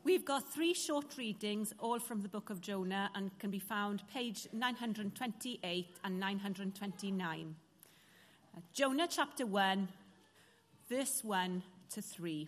We've got 3 short readings, all from the book of Jonah, and can be found page 928 and 929. Jonah chapter 1, verse 1 to 3.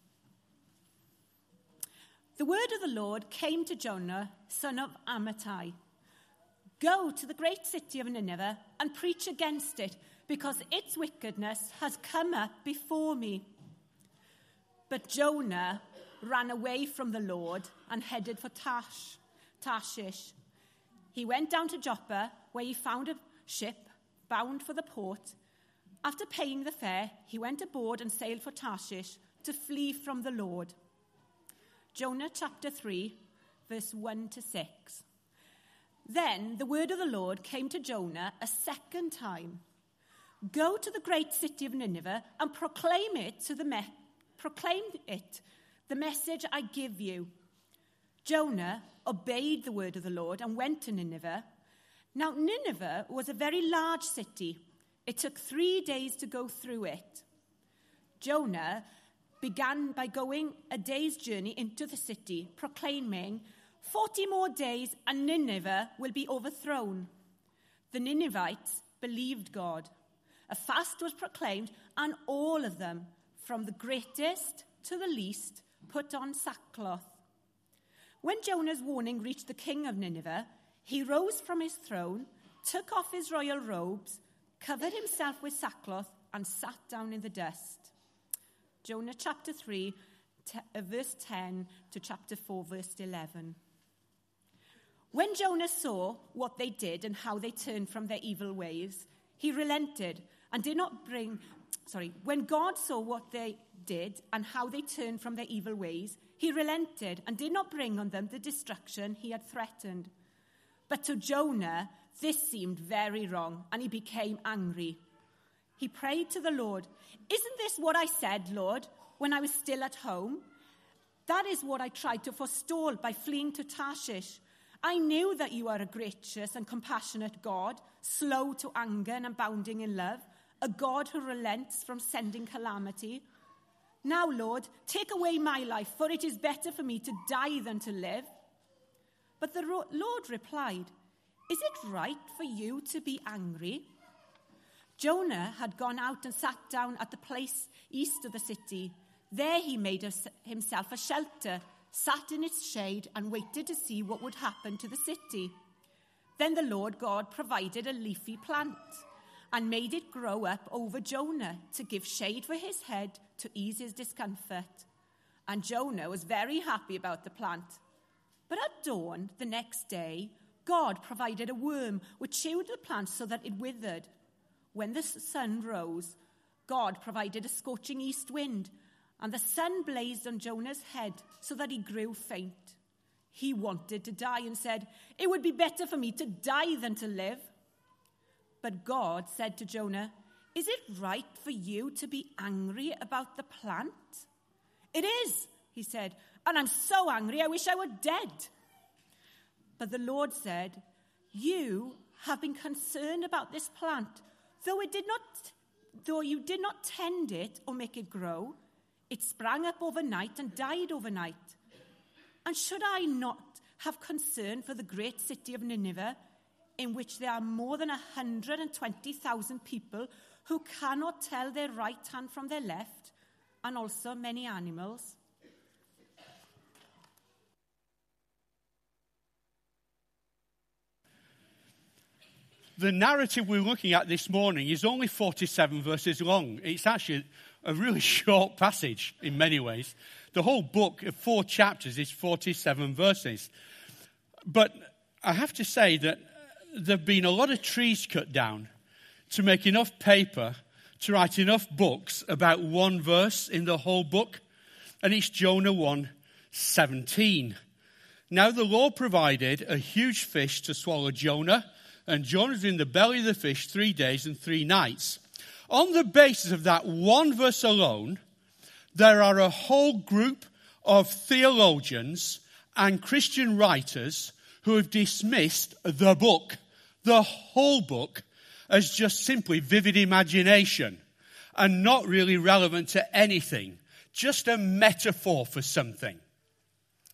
The word of the Lord came to Jonah, son of Amittai. Go to the great city of Nineveh and preach against it, because its wickedness has come up before me. But Jonah ran away from the Lord and headed for Tarshish. He went down to Joppa, where he found a ship bound for the port. After paying the fare, he went aboard and sailed for Tarshish to flee from the Lord. Jonah chapter 3, verse 1 to 6. Then the word of the Lord came to Jonah a second time. Go to the great city of Nineveh and proclaim it the message I give you. Jonah obeyed the word of the Lord and went to Nineveh. Now Nineveh was a very large city. It took 3 days to go through it. Jonah began by going a day's journey into the city, proclaiming, 40 more days and Nineveh will be overthrown. The Ninevites believed God. A fast was proclaimed, and all of them, from the greatest to the least, put on sackcloth. When Jonah's warning reached the king of Nineveh, he rose from his throne, took off his royal robes, covered himself with sackcloth, and sat down in the dust. Jonah chapter 3, verse 10 to chapter 4, verse 11. When Jonah saw what they did and how they turned from their evil ways, he relented and did not bring... When God saw what they did and how they turned from their evil ways, he relented and did not bring on them the destruction he had threatened. But to Jonah, this seemed very wrong, and he became angry. He prayed to the Lord, "Isn't this what I said, Lord, when I was still at home? That is what I tried to forestall by fleeing to Tarshish. I knew that you are a gracious and compassionate God, slow to anger and abounding in love, a God who relents from sending calamity. Now, Lord, take away my life, for it is better for me to die than to live." But the Lord replied, "Is it right for you to be angry?" Jonah had gone out and sat down at the place east of the city. There he made himself a shelter, sat in its shade, and waited to see what would happen to the city. Then the Lord God provided a leafy plant and made it grow up over Jonah to give shade for his head to ease his discomfort. And Jonah was very happy about the plant. But at dawn the next day, God provided a worm which chewed the plant so that it withered. When the sun rose, God provided a scorching east wind, and the sun blazed on Jonah's head so that he grew faint. He wanted to die and said, "It would be better for me to die than to live." But God said to Jonah, "Is it right for you to be angry about the plant?" "It is," he said, "and I'm so angry I wish I were dead." But the Lord said, "You have been concerned about this plant, though you did not tend it or make it grow. It sprang up overnight and died overnight. And should I not have concern for the great city of Nineveh, in which there are more than 120,000 people who cannot tell their right hand from their left, and also many animals?" The narrative we're looking at this morning is only 47 verses long. It's actually a really short passage in many ways. The whole book of 4 chapters is 47 verses. But I have to say that there have been a lot of trees cut down to make enough paper to write enough books about one verse in the whole book. And it's Jonah 1:17. Now the Lord provided a huge fish to swallow Jonah, and Jonah's in the belly of the fish 3 days and 3 nights. On the basis of that one verse alone, there are a whole group of theologians and Christian writers who have dismissed the book, the whole book, as just simply vivid imagination and not really relevant to anything, just a metaphor for something.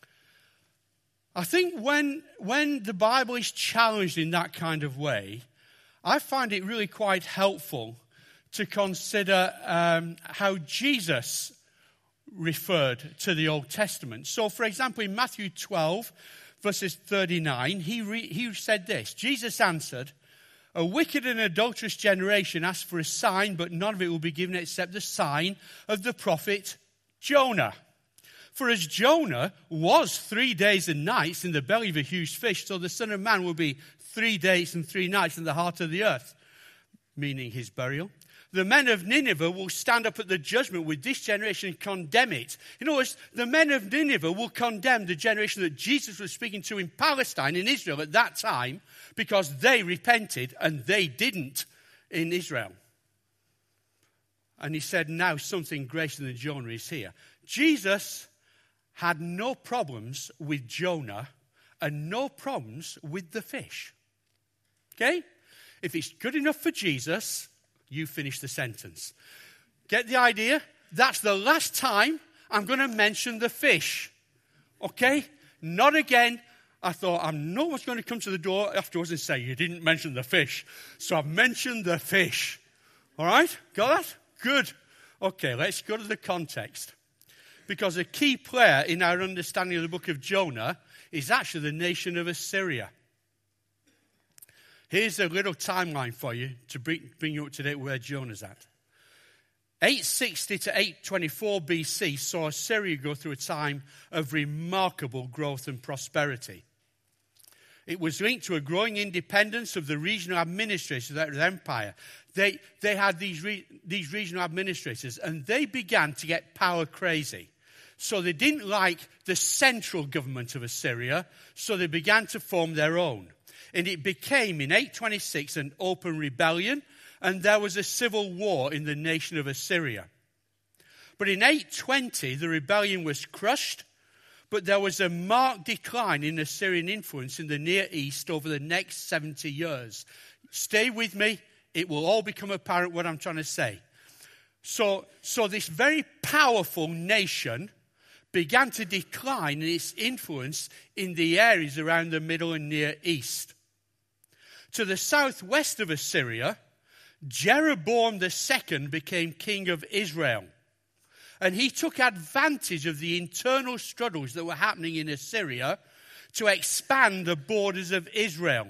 I think when the Bible is challenged in that kind of way, I find it really quite helpful to consider how Jesus referred to the Old Testament. So, for example, in Matthew 12, verses 39, he said this. Jesus answered, "A wicked and adulterous generation asks for a sign, but none of it will be given except the sign of the prophet Jonah. For as Jonah was 3 days and nights in the belly of a huge fish, so the Son of Man will be 3 days and 3 nights in the heart of the earth," meaning his burial. "The men of Nineveh will stand up at the judgment with this generation and condemn it." In other words, the men of Nineveh will condemn the generation that Jesus was speaking to in Palestine, in Israel at that time, because they repented and they didn't in Israel. And he said, now something greater than Jonah is here. Jesus had no problems with Jonah and no problems with the fish. Okay? If it's good enough for Jesus, you finish the sentence. Get the idea? That's the last time I'm going to mention the fish. Okay? Not again. I thought, I know what's going to come to the door afterwards and say, you didn't mention the fish. So I've mentioned the fish. All right? Got that? Good. Okay, let's go to the context. Because a key player in our understanding of the book of Jonah is actually the nation of Assyria. Here's a little timeline for you to bring you up to date where Jonah's at. 860 to 824 BC saw Assyria go through a time of remarkable growth and prosperity. It was linked to a growing independence of the regional administrators of the empire. They had these regional administrators, and they began to get power crazy. So they didn't like the central government of Assyria, so they began to form their own. And it became, in 826, an open rebellion, and there was a civil war in the nation of Assyria. But in 820, the rebellion was crushed, but there was a marked decline in Assyrian influence in the Near East over the next 70 years. Stay with me. It will all become apparent what I'm trying to say. So this very powerful nation began to decline in its influence in the areas around the Middle and Near East. To the southwest of Assyria, Jeroboam II became king of Israel. And he took advantage of the internal struggles that were happening in Assyria to expand the borders of Israel.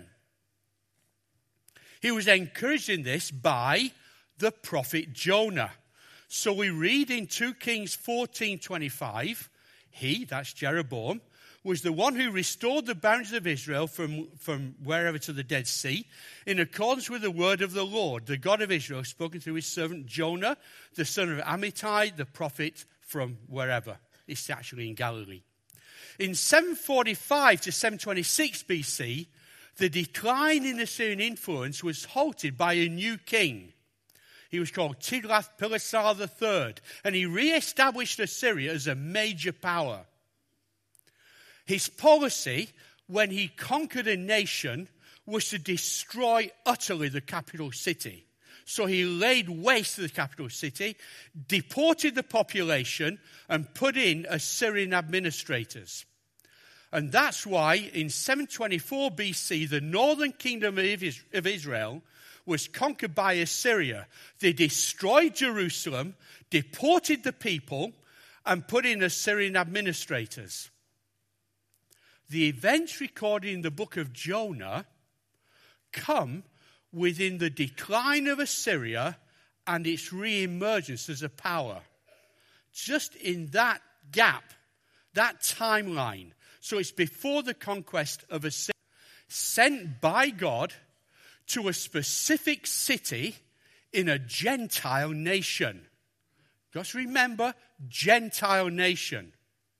He was encouraged in this by the prophet Jonah. So we read in 2 Kings 14:25, he, that's Jeroboam, was the one who restored the boundaries of Israel from wherever to the Dead Sea, in accordance with the word of the Lord, the God of Israel, spoken through his servant Jonah, the son of Amittai, the prophet from wherever. It's actually in Galilee. In 745 to 726 BC, the decline in Assyrian influence was halted by a new king. He was called Tiglath-Pileser III, and he re-established Assyria as a major power. His policy, when he conquered a nation, was to destroy utterly the capital city. So he laid waste to the capital city, deported the population, and put in Assyrian administrators. And that's why in 724 BC, the northern kingdom of Israel was conquered by Assyria. They destroyed Jerusalem, deported the people, and put in Assyrian administrators. The events recorded in the book of Jonah come within the decline of Assyria and its re-emergence as a power. Just in that gap, that timeline. So it's before the conquest of Assyria, sent by God to a specific city in a Gentile nation. Just remember, Gentile nation.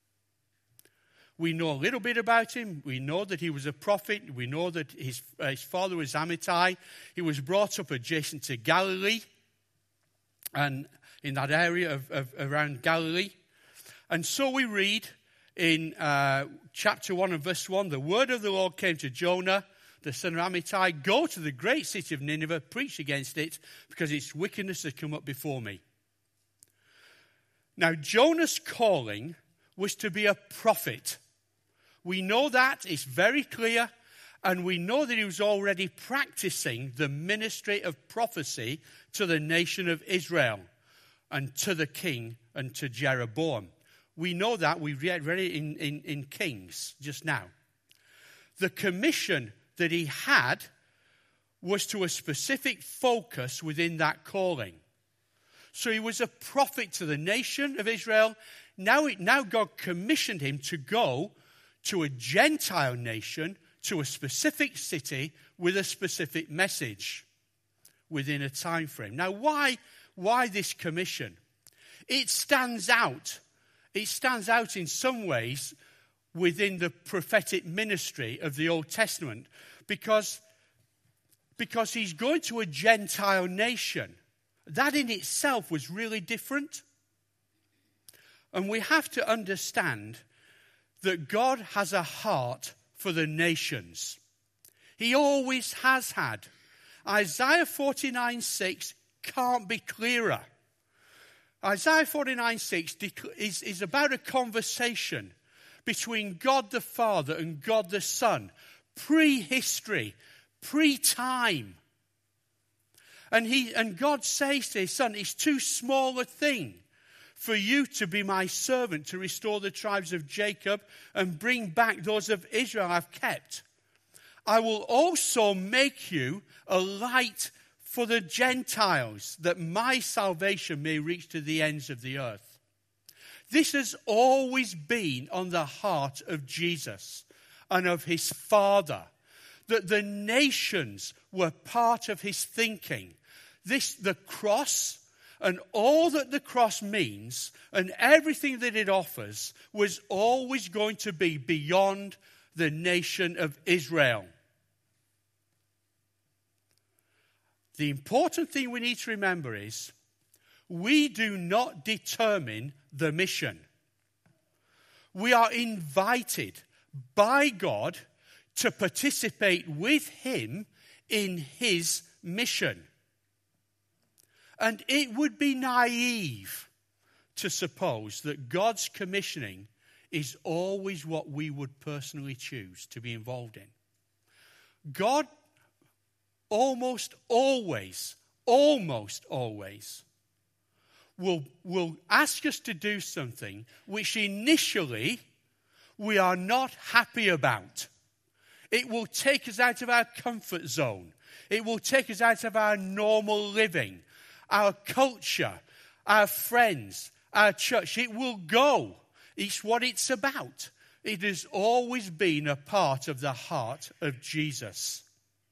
We know a little bit about him. We know that he was a prophet. We know that his father was Amittai. He was brought up adjacent to Galilee and in that area of around Galilee. And so we read in chapter 1 and verse 1, the word of the Lord came to Jonah, the son of Amittai, go to the great city of Nineveh, preach against it, because its wickedness has come up before me. Now, Jonah's calling was to be a prophet, We know that. It's very clear. And we know that he was already practicing the ministry of prophecy to the nation of Israel and to the king and to Jeroboam. We know that. We read it in Kings just now. The commission that he had was to a specific focus within that calling. So he was a prophet to the nation of Israel. Now God commissioned him to go to a Gentile nation, to a specific city with a specific message within a time frame. Now, why this commission? It stands out. It stands out in some ways within the prophetic ministry of the Old Testament because he's going to a Gentile nation. That in itself was really different. And we have to understand that God has a heart for the nations. He always has had. Isaiah 49:6 can't be clearer. Isaiah 49:6 is about a conversation between God the Father and God the Son, pre-history, pre-time. And God says to his son, it's too small a thing for you to be my servant, to restore the tribes of Jacob and bring back those of Israel I've kept. I will also make you a light for the Gentiles, that my salvation may reach to the ends of the earth. This has always been on the heart of Jesus and of his Father, that the nations were part of his thinking. The cross and all that the cross means and everything that it offers was always going to be beyond the nation of Israel. The important thing we need to remember is we do not determine the mission. We are invited by God to participate with him in his mission. And it would be naive to suppose that God's commissioning is always what we would personally choose to be involved in. God almost always will ask us to do something which initially we are not happy about. It will take us out of our comfort zone. It will take us out of our normal living, our culture, our friends, our church. It will go. It's what it's about. It has always been a part of the heart of Jesus.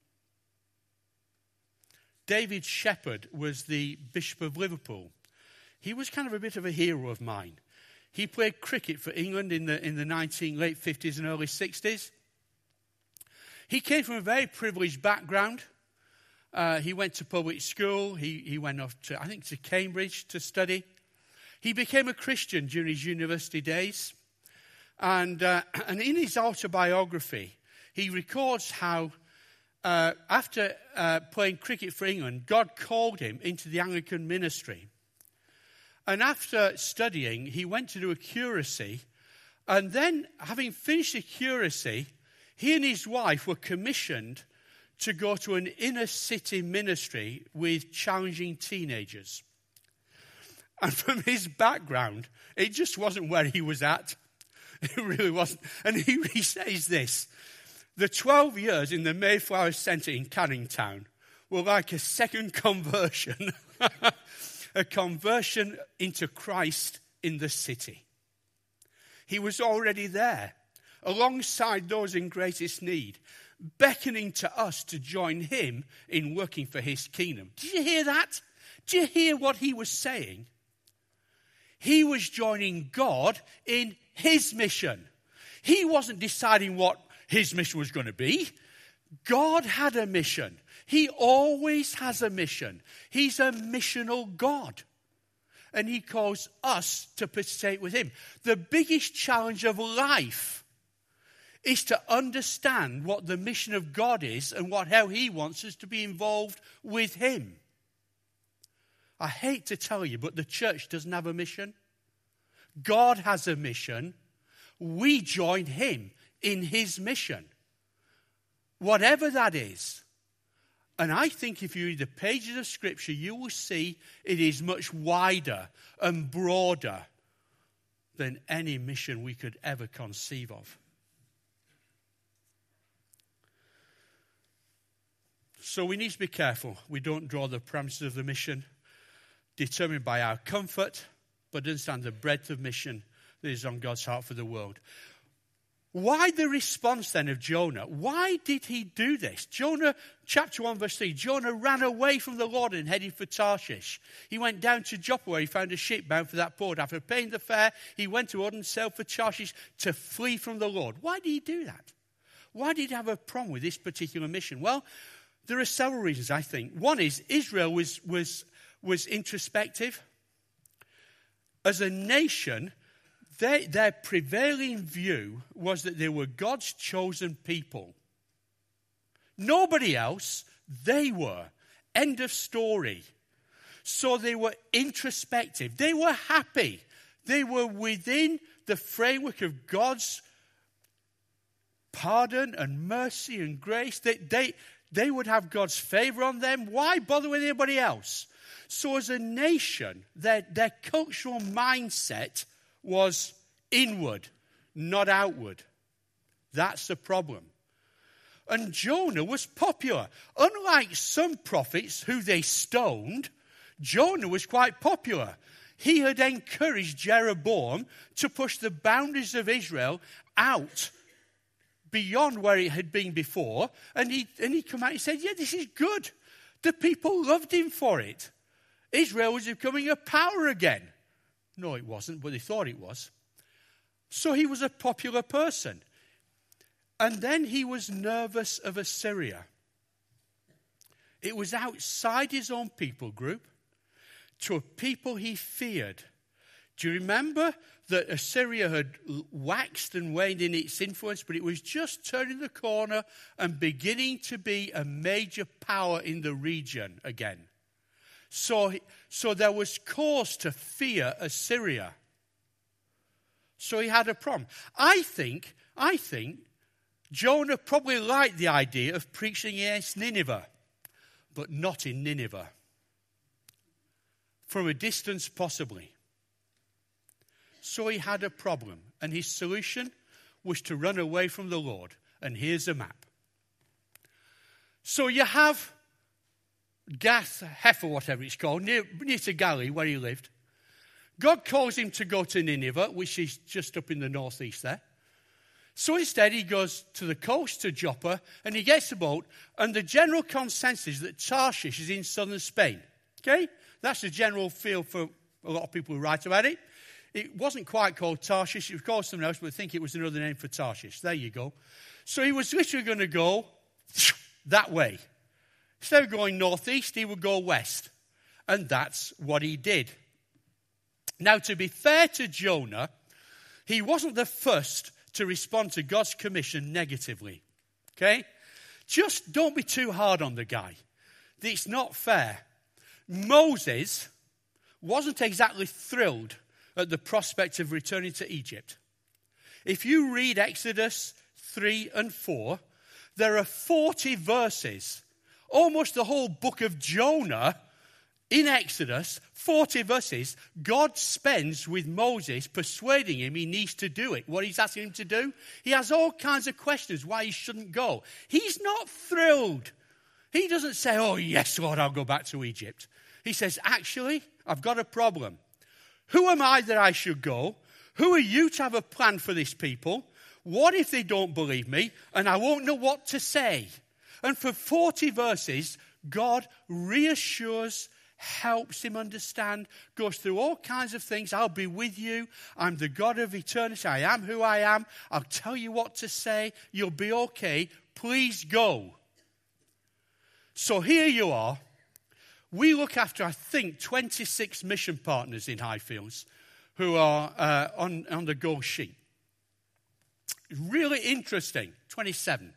David Shepherd was the Bishop of Liverpool. He was kind of a bit of a hero of mine. He played cricket for England in the late 50s and early 60s. He came from a very privileged background. He went to public school. He went off to Cambridge to study. He became a Christian during his university days. And in his autobiography, he records how after playing cricket for England, God called him into the Anglican ministry. And after studying, he went to do a curacy. And then, having finished the curacy, he and his wife were commissioned to go to an inner city ministry with challenging teenagers. And from his background, it just wasn't where he was at. It really wasn't. And he says this: the 12 years in the Mayflower Centre in Canning Town were like a second conversion, a conversion into Christ in the city. He was already there, alongside those in greatest need, beckoning to us to join him in working for his kingdom. Did you hear that? Did you hear what he was saying? He was joining God in his mission. He wasn't deciding what his mission was going to be. God had a mission. He always has a mission. He's a missional God. And he calls us to participate with him. The biggest challenge of life is to understand what the mission of God is and how he wants us to be involved with him. I hate to tell you, but the church doesn't have a mission. God has a mission. We join him in his mission, whatever that is. And I think if you read the pages of Scripture, you will see it is much wider and broader than any mission we could ever conceive of. So we need to be careful. We don't draw the parameters of the mission determined by our comfort, but understand the breadth of mission that is on God's heart for the world. Why the response then of Jonah? Why did he do this? Jonah, chapter 1, verse 3, Jonah ran away from the Lord and headed for Tarshish. He went down to Joppa where he found a ship bound for that port. After paying the fare, he went to and sailed for Tarshish to flee from the Lord. Why did he do that? Why did he have a problem with this particular mission? Well, there are several reasons, I think. One is Israel was introspective. As a nation, their prevailing view was that they were God's chosen people. Nobody else, they were. End of story. So they were introspective. They were happy. They were within the framework of God's pardon and mercy and grace. They would have God's favor on them. Why bother with anybody else? So as a nation, their cultural mindset was inward, not outward. That's the problem. And Jonah was popular. Unlike some prophets who they stoned, Jonah was quite popular. He had encouraged Jeroboam to push the boundaries of Israel out beyond where it had been before. And he came out and said, yeah, this is good. The people loved him for it. Israel was becoming a power again. No, it wasn't, but they thought it was. So he was a popular person. And then he was nervous of Assyria. It was outside his own people group to a people he feared. Do you remember that Assyria had waxed and waned in its influence, but it was just turning the corner and beginning to be a major power in the region again? So there was cause to fear Assyria. So he had a problem. I think Jonah probably liked the idea of preaching against Nineveh, but not in Nineveh. From a distance, possibly. So he had a problem, and his solution was to run away from the Lord. And here's a map. So you have Gath Hepher, whatever it's called, near to Galilee, where he lived. God calls him to go to Nineveh, which is just up in the northeast there. So instead he goes to the coast, to Joppa, and he gets a boat, and the general consensus is that Tarshish is in southern Spain. Okay? That's the general feel for a lot of people who write about it. It wasn't quite called Tarshish, it was called something else, but I think it was another name for Tarshish. There you go. So he was literally going to go that way. Instead of going northeast, he would go west. And that's what he did. Now, to be fair to Jonah, he wasn't the first to respond to God's commission negatively. Okay? Just don't be too hard on the guy. It's not fair. Moses wasn't exactly thrilled at the prospect of returning to Egypt. If you read Exodus 3 and 4, there are 40 verses. Almost the whole book of Jonah in Exodus, 40 verses, God spends with Moses persuading him he needs to do it. What he's asking him to do? He has all kinds of questions why he shouldn't go. He's not thrilled. He doesn't say, oh, yes, Lord, I'll go back to Egypt. He says, actually, I've got a problem. Who am I that I should go? Who are you to have a plan for this people? What if they don't believe me and I won't know what to say? And for 40 verses, God reassures, helps him understand, goes through all kinds of things. I'll be with you. I'm the God of eternity. I am who I am. I'll tell you what to say. You'll be okay. Please go. So here you are. We look after, I think, 26 mission partners in Highfields who are on the goal sheet. Really interesting. 27.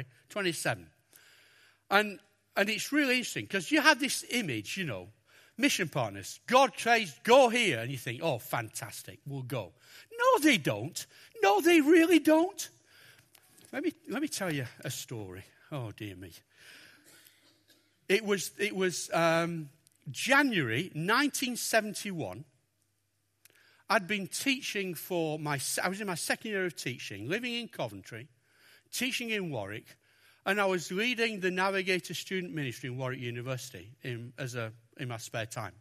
And it's really interesting because you have this image, mission partners. God says, go here. And you think, oh, fantastic, we'll go. No, they don't. No, they really don't. Let me tell you a story. Oh, dear me. It was January 1971. I'd been teaching I was in my second year of teaching, living in Coventry, teaching in Warwick, and I was leading the Navigator student ministry in Warwick University in my spare time.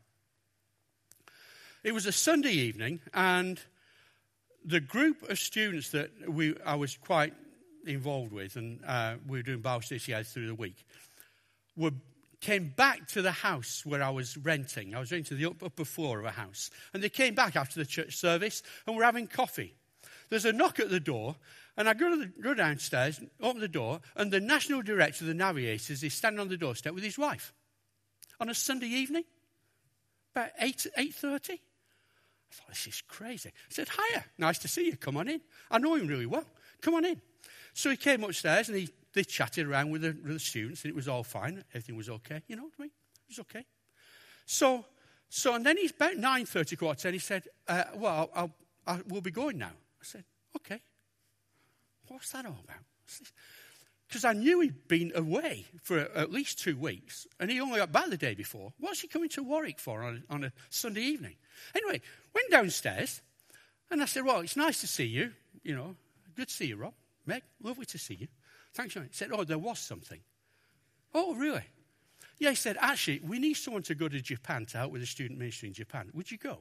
It was a Sunday evening, and the group of students that I was quite involved with, and we were doing Bible studies together through the week, came back to the house where I was renting. I was renting the upper floor of a house. And they came back after the church service, and we're having coffee. There's a knock at the door, and I go downstairs, open the door, and the national director of the Navigators is standing on the doorstep with his wife on a Sunday evening, about 8:30. I thought, this is crazy. I said, hiya, nice to see you, come on in. I know him really well, come on in. So he came upstairs, and they chatted around with the students, and it was all fine, everything was okay, you know what I mean? It was okay. So and then he's about 9:30, quarter 10, he said, we'll be going now. I said, okay. What's that all about? Because I knew he'd been away for at least 2 weeks, and he only got back the day before. What's he coming to Warwick for on a Sunday evening? Anyway, went downstairs, and I said, well, it's nice to see you. You know, good to see you, Rob. Meg, lovely to see you. Thanks. He said, oh, there was something. Oh, really? Yeah, he said, actually, we need someone to go to Japan to help with the student ministry in Japan. Would you go?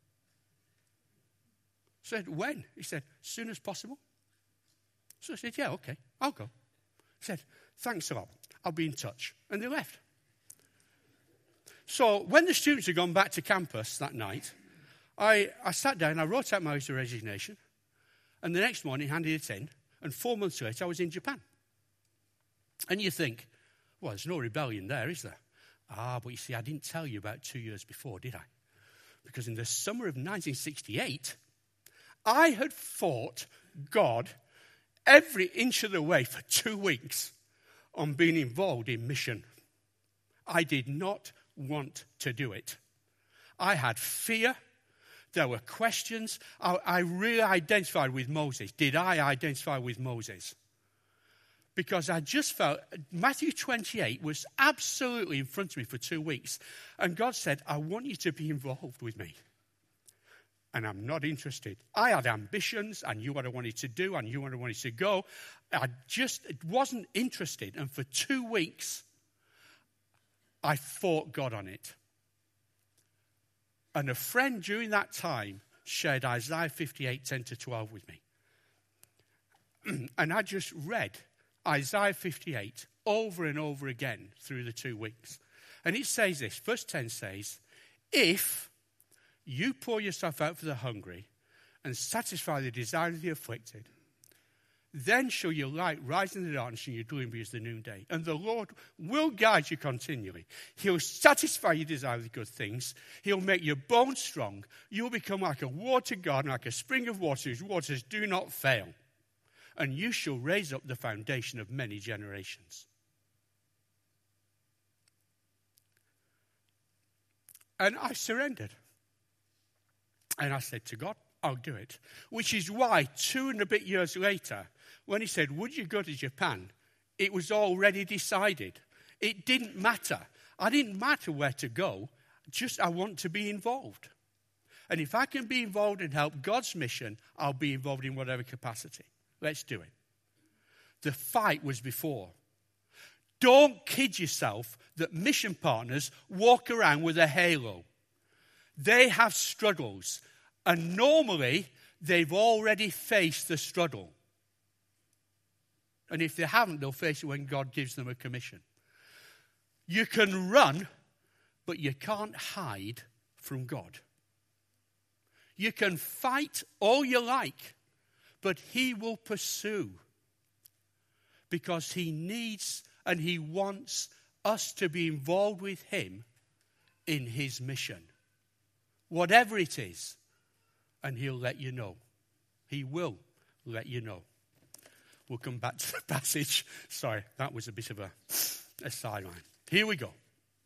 I said, when? He said, as soon as possible. So I said, yeah, okay, I'll go. He said, thanks a lot. I'll be in touch. And they left. So when the students had gone back to campus that night, I sat down, I wrote out my letter of resignation, and the next morning handed it in, and 4 months later I was in Japan. And you think, well, there's no rebellion there, is there? But you see, I didn't tell you about 2 years before, did I? Because in the summer of 1968, I had fought God every inch of the way for 2 weeks on being involved in mission. I did not want to do it. I had fear. There were questions. I really identified with Moses. Did I identify with Moses? Because I just felt Matthew 28 was absolutely in front of me for 2 weeks. And God said, I want you to be involved with me. And I'm not interested. I had ambitions. I knew what I wanted to do. I knew where I wanted to go. I just wasn't interested. And for 2 weeks, I fought God on it. And a friend during that time shared Isaiah 58, 10-12 with me. And I just read Isaiah 58 over and over again through the 2 weeks. And it says this, verse 10 says, if you pour yourself out for the hungry and satisfy the desire of the afflicted, then shall your light rise in the darkness and your gloom be as the noonday. And the Lord will guide you continually. He'll satisfy your desire with good things. He'll make your bones strong. You'll become like a watered garden, like a spring of water whose waters do not fail. And you shall raise up the foundation of many generations. And I surrendered. And I said to God, I'll do it. Which is why 2 and a bit years later, when he said, would you go to Japan? It was already decided. It didn't matter. I didn't matter where to go. Just I want to be involved. And if I can be involved and help God's mission, I'll be involved in whatever capacity. Let's do it. The fight was before. Don't kid yourself that mission partners walk around with a halo. They have struggles. And normally, they've already faced the struggle. And if they haven't, they'll face it when God gives them a commission. You can run, but you can't hide from God. You can fight all you like, but he will pursue. Because he needs and he wants us to be involved with him in his mission. Whatever it is. And he'll let you know. He will let you know. We'll come back to the passage. Sorry, that was a bit of a sideline. Here we go.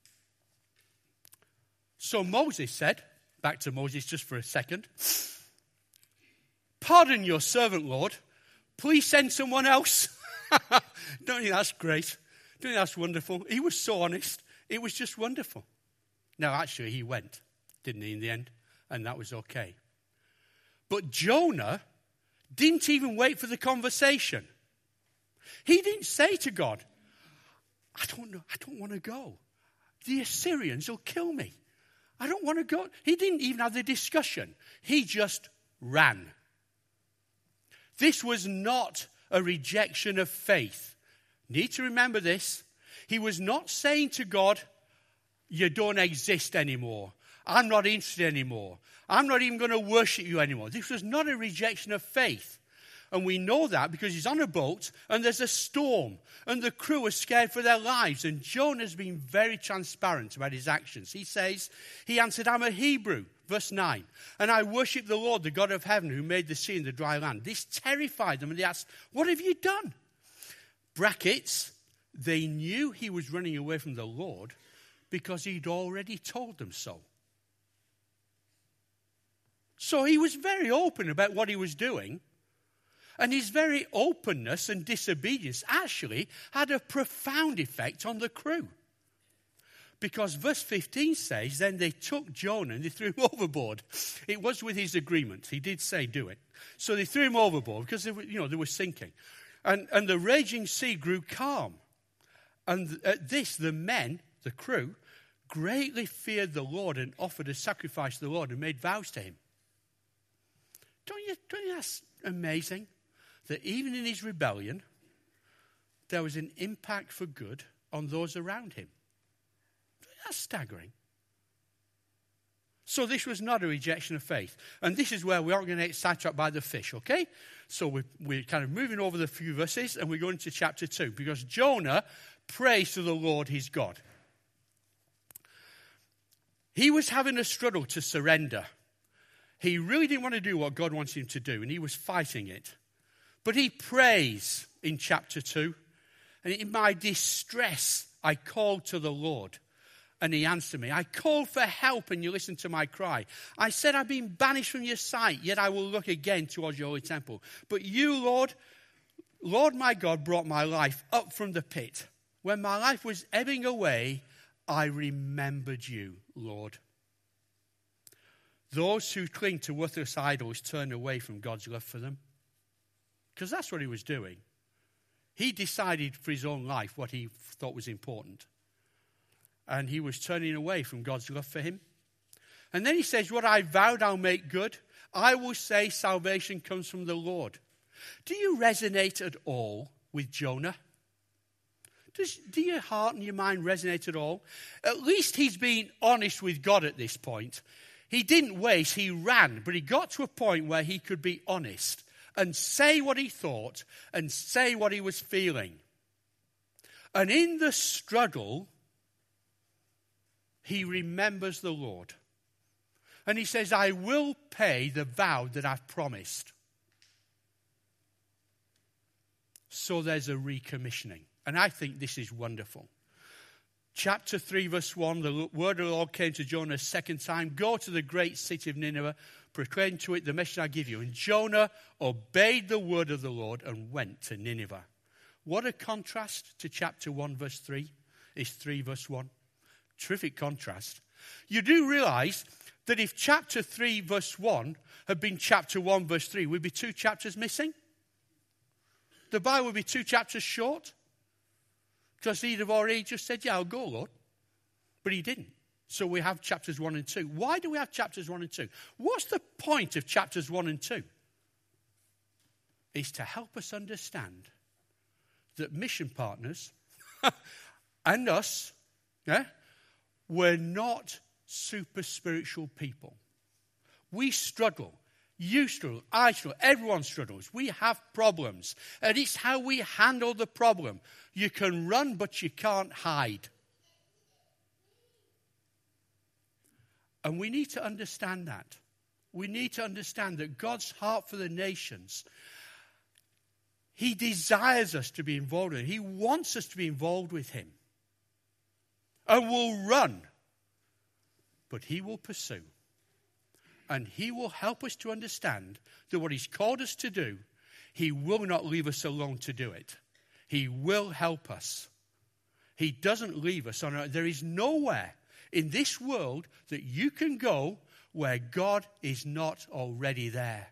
So Moses said, back to Moses just for a second. Pardon your servant, Lord, Please send someone else. Don't you think that's great? Don't you think that's wonderful? He was so honest. It was just wonderful. Now, actually, he went, didn't he, in the end? And that was okay. But Jonah didn't even wait for the conversation. He didn't say to God, I don't want to go. The Assyrians will kill me. I don't want to go. He didn't even have the discussion. He just ran. This was not a rejection of faith. Need to remember this. He was not saying to God, you don't exist anymore. I'm not interested anymore. I'm not even going to worship you anymore. This was not a rejection of faith. And we know that because he's on a boat and there's a storm and the crew are scared for their lives. And Jonah's been very transparent about his actions. He says, he answered, I'm a Hebrew, verse 9, and I worship the Lord, the God of heaven, who made the sea and the dry land. This terrified them and they asked, what have you done? Brackets, they knew he was running away from the Lord because he'd already told them so. So he was very open about what he was doing. And his very openness and disobedience actually had a profound effect on the crew. Because verse 15 says, then they took Jonah and they threw him overboard. It was with his agreement. He did say do it. So they threw him overboard because they were sinking. And the raging sea grew calm. And at this, the men, the crew, greatly feared the Lord and offered a sacrifice to the Lord and made vows to him. Don't you think that's amazing? That even in his rebellion, there was an impact for good on those around him. That's staggering. So this was not a rejection of faith. And this is where we aren't going to get sidetracked by the fish, okay? So we're kind of moving over the few verses and we're going to chapter 2. Because Jonah prays to the Lord his God. He was having a struggle to surrender. He really didn't want to do what God wanted him to do, and he was fighting it. But he prays in chapter 2, and in my distress I called to the Lord, and he answered me. I called for help, and you listened to my cry. I said, I've been banished from your sight, yet I will look again towards your holy temple. But you, Lord my God, brought my life up from the pit. When my life was ebbing away, I remembered you, Lord. Those who cling to worthless idols turn away from God's love for them. Because that's what he was doing. He decided for his own life what he thought was important. And he was turning away from God's love for him. And then he says, what I vowed I'll make good. I will say salvation comes from the Lord. Do you resonate at all with Jonah? Do your heart and your mind resonate at all? At least he's being honest with God at this point. He didn't wait, he ran, but he got to a point where he could be honest and say what he thought and say what he was feeling. And in the struggle, he remembers the Lord. And he says, I will pay the vow that I've promised. So there's a recommissioning. And I think this is wonderful. Chapter 3, verse 1, the word of the Lord came to Jonah a second time. Go to the great city of Nineveh, proclaim to it the message I give you. And Jonah obeyed the word of the Lord and went to Nineveh. What a contrast to chapter 1, verse 3. It's 3, verse 1. Terrific contrast. You do realize that if chapter 3, verse 1 had been chapter 1, verse 3, we'd be 2 chapters missing. The Bible would be 2 chapters short. Because he'd have already just said, yeah, I'll go, Lord. But he didn't. So we have chapters 1 and 2. Why do we have chapters 1 and 2? What's the point of chapters 1 and 2? It's to help us understand that mission partners and us, we're not super spiritual people. We struggle. You struggle, I struggle, everyone struggles. We have problems. And it's how we handle the problem. You can run, but you can't hide. And we need to understand that. We need to understand that God's heart for the nations, he desires us to be involved in it. He wants us to be involved with him. And we'll run, but he will pursue. And he will help us to understand that what he's called us to do He will not leave us alone to do it. He will help us. He doesn't leave us on our own. There is nowhere in this world that you can go where God is not already there.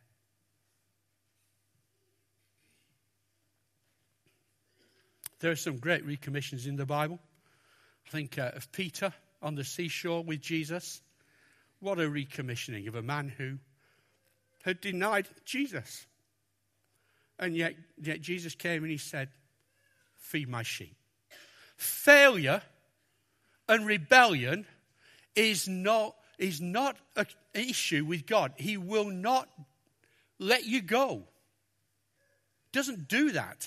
There are some great recommissions in the Bible. I think of Peter on the seashore with Jesus. What a recommissioning of a man who had denied Jesus. And yet Jesus came and he said, feed my sheep. Failure and rebellion is not an issue with God. He will not let you go. Doesn't do that.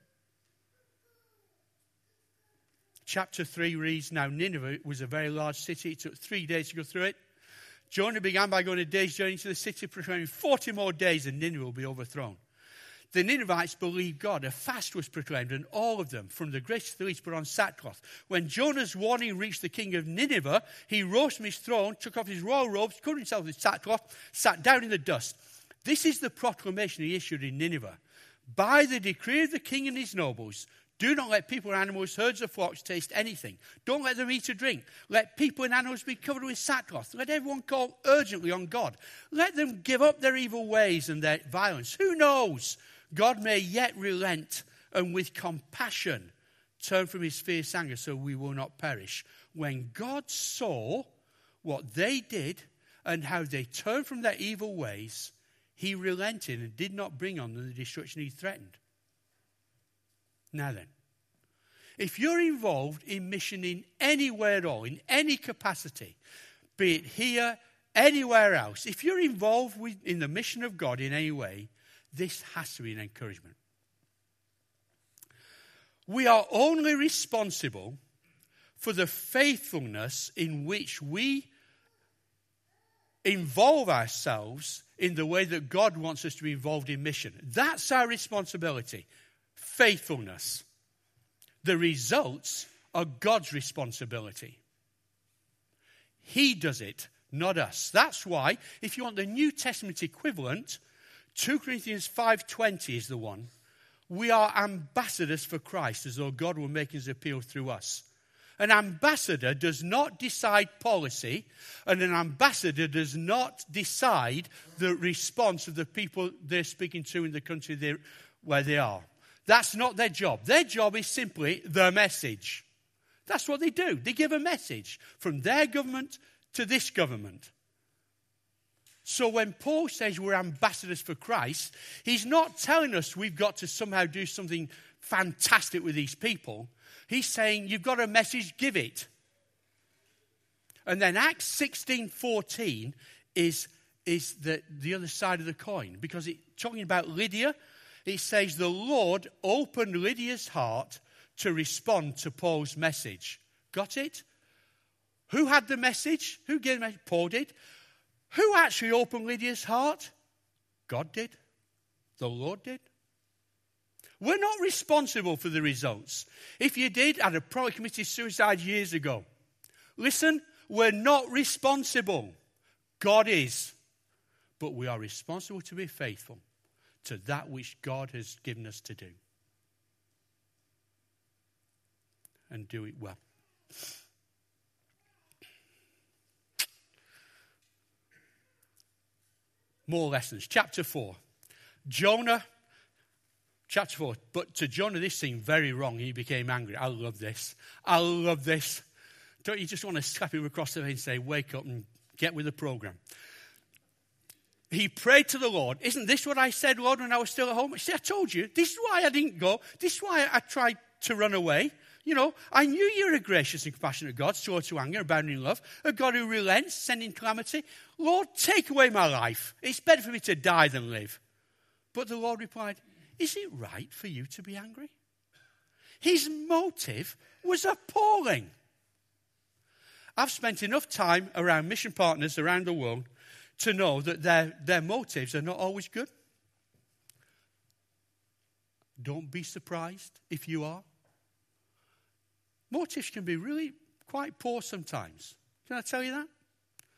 Chapter 3 reads, now Nineveh was a very large city. It took 3 days to go through it. Jonah began by going a day's journey to the city, proclaiming 40 more days and Nineveh will be overthrown. The Ninevites believed God. A fast was proclaimed, and all of them, from the greatest to the least, put on sackcloth. When Jonah's warning reached the king of Nineveh, he rose from his throne, took off his royal robes, covered himself with sackcloth, sat down in the dust. This is the proclamation he issued in Nineveh. By the decree of the king and his nobles, do not let people and animals, herds or flocks taste anything. Don't let them eat or drink. Let people and animals be covered with sackcloth. Let everyone call urgently on God. Let them give up their evil ways and their violence. Who knows? God may yet relent and with compassion turn from his fierce anger so we will not perish. When God saw what they did and how they turned from their evil ways, he relented and did not bring on them the destruction he threatened. Now then, if you're involved in mission in any way at all, in any capacity, be it here, anywhere else, if you're involved in the mission of God in any way, this has to be an encouragement. We are only responsible for the faithfulness in which we involve ourselves in the way that God wants us to be involved in mission. That's our responsibility. Faithfulness. The results are God's responsibility. He does it, not us. That's why, if you want the New Testament equivalent, 2 Corinthians 5:20 is the one. We are ambassadors for Christ, as though God were making his appeal through us. An ambassador does not decide policy, and an ambassador does not decide the response of the people they're speaking to in the country where they are. That's not their job. Their job is simply the message. That's what they do. They give a message from their government to this government. So when Paul says we're ambassadors for Christ, he's not telling us we've got to somehow do something fantastic with these people. He's saying you've got a message, give it. And then Acts 16:14 is the other side of the coin. Because talking about Lydia, it says the Lord opened Lydia's heart to respond to Paul's message. Got it? Who had the message? Who gave the message? Paul did. Who actually opened Lydia's heart? God did. The Lord did. We're not responsible for the results. If you did, I'd have probably committed suicide years ago. Listen, we're not responsible. God is. But we are responsible to be faithful to that which God has given us to do. And do it well. More lessons. Chapter 4. Jonah. Chapter 4. But to Jonah this seemed very wrong. He became angry. I love this. I love this. Don't you just want to slap him across the face and say, wake up and get with the program? He prayed to the Lord. Isn't this what I said, Lord, when I was still at home? See, I told you. This is why I didn't go. This is why I tried to run away. You know, I knew you were a gracious and compassionate God, slow to anger, abounding in love, a God who relents, sending calamity. Lord, take away my life. It's better for me to die than live. But the Lord replied, is it right for you to be angry? His motive was appalling. I've spent enough time around mission partners around the world to know that their motives are not always good. Don't be surprised if you are. Motives can be really quite poor sometimes. Can I tell you that?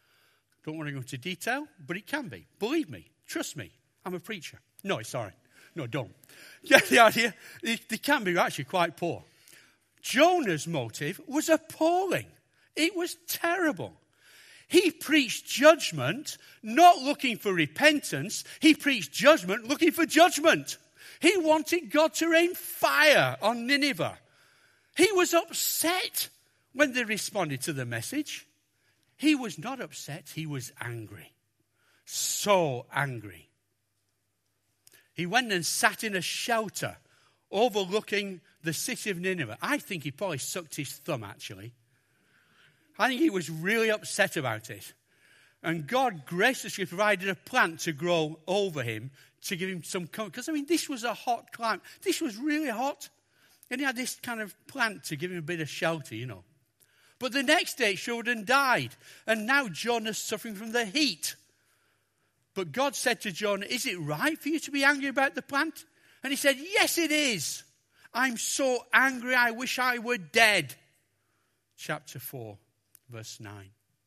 Don't want to go into detail, but it can be. Believe me. Trust me. I'm a preacher. No, sorry. No, don't. Get the idea? They can be actually quite poor. Jonah's motive was appalling. It was terrible. He preached judgment, not looking for repentance. He preached judgment, looking for judgment. He wanted God to rain fire on Nineveh. He was upset when they responded to the message. He was not upset, he was angry. So angry. He went and sat in a shelter overlooking the city of Nineveh. I think he probably sucked his thumb, actually. I think he was really upset about it. And God graciously provided a plant to grow over him to give him some comfort. Because, this was a hot climate. This was really hot. And he had this kind of plant to give him a bit of shelter, But the next day it showed and died. And now Jonah's suffering from the heat. But God said to Jonah, is it right for you to be angry about the plant? And he said, yes, it is. I'm so angry, I wish I were dead. Chapter 4, verse 9.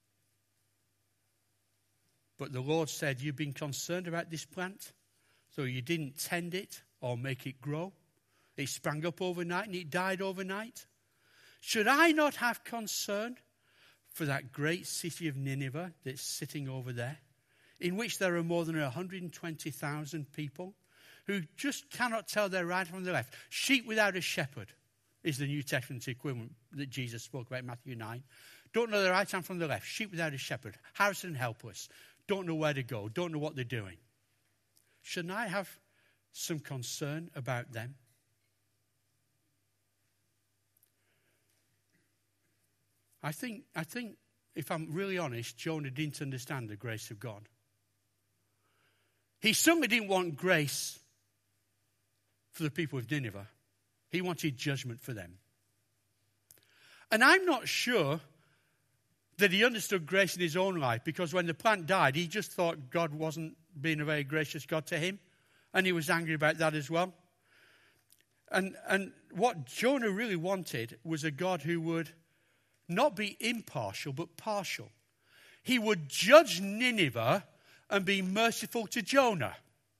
But the Lord said, you've been concerned about this plant, so you didn't tend it or make it grow. It sprang up overnight and it died overnight. Should I not have concern for that great city of Nineveh that's sitting over there, in which there are more than 120,000 people who just cannot tell their right from their left? Sheep without a shepherd is the New Testament equivalent that Jesus spoke about in Matthew 9. Don't know their right hand from the left. Sheep without a shepherd. Harassed and helpless. Don't know where to go. Don't know what they're doing. Shouldn't I have some concern about them? I think, if I'm really honest, Jonah didn't understand the grace of God. He certainly didn't want grace for the people of Nineveh. He wanted judgment for them. And I'm not sure that he understood grace in his own life, because when the plant died, he just thought God wasn't being a very gracious God to him. And he was angry about that as well. And what Jonah really wanted was a God who would not be impartial, but partial. He would judge Nineveh and be merciful to Jonah.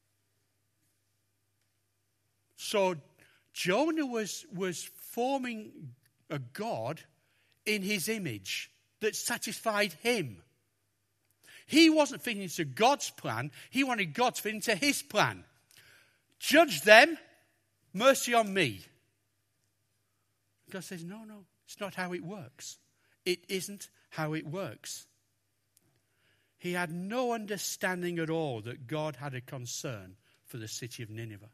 So Jonah was forming a God in his image that satisfied him. He wasn't fitting into God's plan. He wanted God to fit into his plan. Judge them, mercy on me. God says, no, it's not how it works. It isn't how it works. He had no understanding at all that God had a concern for the city of Nineveh.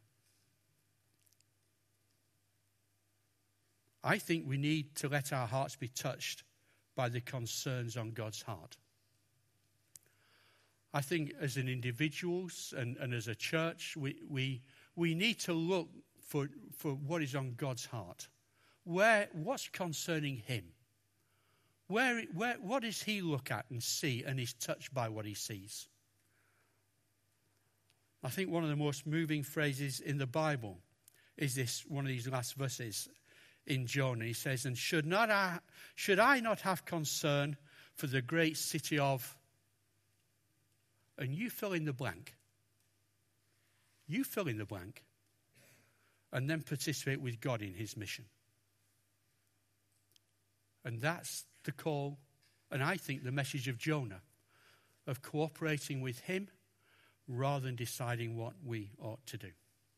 I think we need to let our hearts be touched by the concerns on God's heart. I think as an individuals and as a church, we need to look for what is on God's heart. What's concerning him? What does he look at and see and is touched by what he sees? I think one of the most moving phrases in the Bible is this, one of these last verses in Jonah. He says, and should I not have concern for the great city of, and you fill in the blank. You fill in the blank. And then participate with God in his mission. And that's the call, and I think the message of Jonah, of cooperating with him rather than deciding what we ought to do.